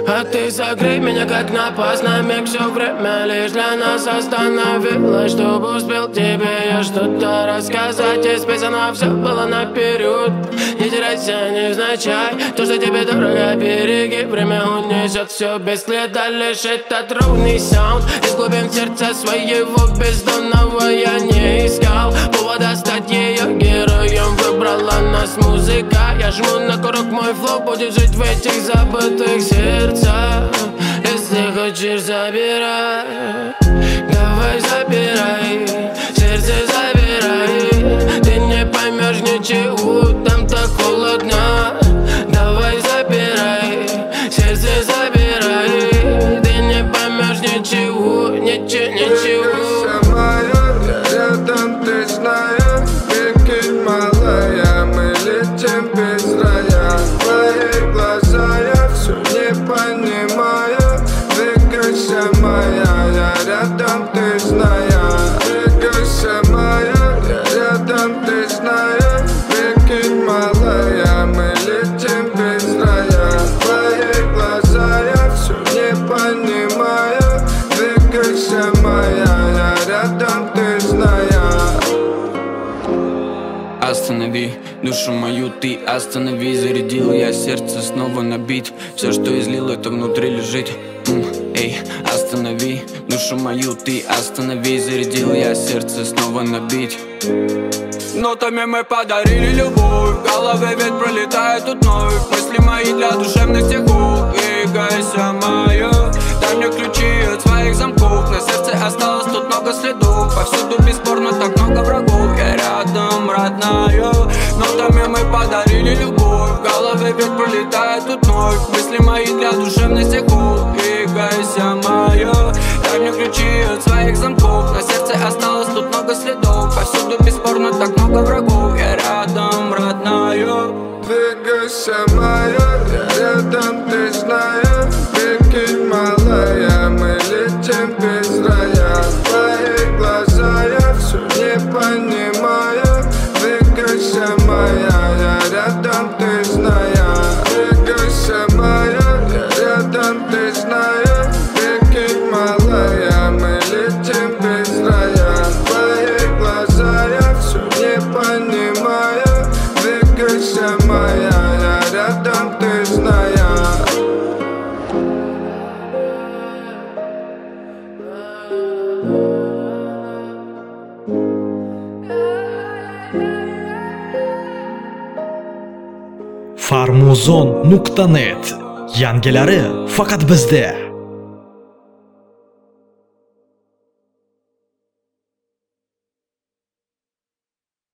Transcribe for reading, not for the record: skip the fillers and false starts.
А ты согрей меня как напасть на миг. Все время лишь для нас остановилось, чтобы успел тебе я что-то рассказать. Из писано все было наперед. Не теряйся невзначай. То, что тебе дорого, береги. Время унесет все без следа. Лишь этот ровный саунд из глубин сердца своего бездонного я не искал повода стать ее героем. Выбрала нас музыка. Я жму на курок, мой флоу будет жить в этих забытых сердцах. Если хочешь, забирай. Давай забирай, сердце забирай. Ты не поймешь ничего, там так холодно. Давай забирай, сердце забирай. Ты не поймешь ничего, ничего. Ты моя, я рядом, ты знаешь. Прикинь, малая, мы летим без рая. Твои глаза я все не понимаю. Двигайся, моя, я рядом, ты знаешь. Двигайся, моя, я рядом, ты знаешь. Прикинь, малая, мы летим без рая. Твои глаза я все не понимаю. Двигайся, моя, я рядом, ты знаешь. Останови душу мою, ты останови. Зарядил я сердце снова на бит. Все, что излил, это внутри лежит. Эй, останови душу мою, ты останови. Зарядил я сердце снова на бит. Нотами мы подарили любовь. В голове ведь пролетает тут вновь. Мысли мои для душевных стихов. Двигайся, моя, дай мне ключи от своих замков. На сердце осталось тут много следов. Повсюду бесспорно так много врагов. Я рядом, родная. Нотами мы подарили любовь. В голове ведь пролетает тут вновь. Мысли мои для душевных стихов. Двигайся, моя, дай мне ключи от своих замков. На сердце осталось тут много следов. Повсюду бесспорно так много врагов. Я рядом, родная. Двигайся, моя, я рядом, ты знаешь. Прикинь, малая, мы летим без рая. Твои глаза я все не понимаю. Двигайся, моя, я рядом, ты знаешь. Двигайся, моя, я рядом, ты знаешь. Прикинь, малая, мы летим без рая. Твои глаза я все не понимаю. Двигайся, моя, я рядом, ты знаешь. Farmuzon.net yangilari faqat bizda.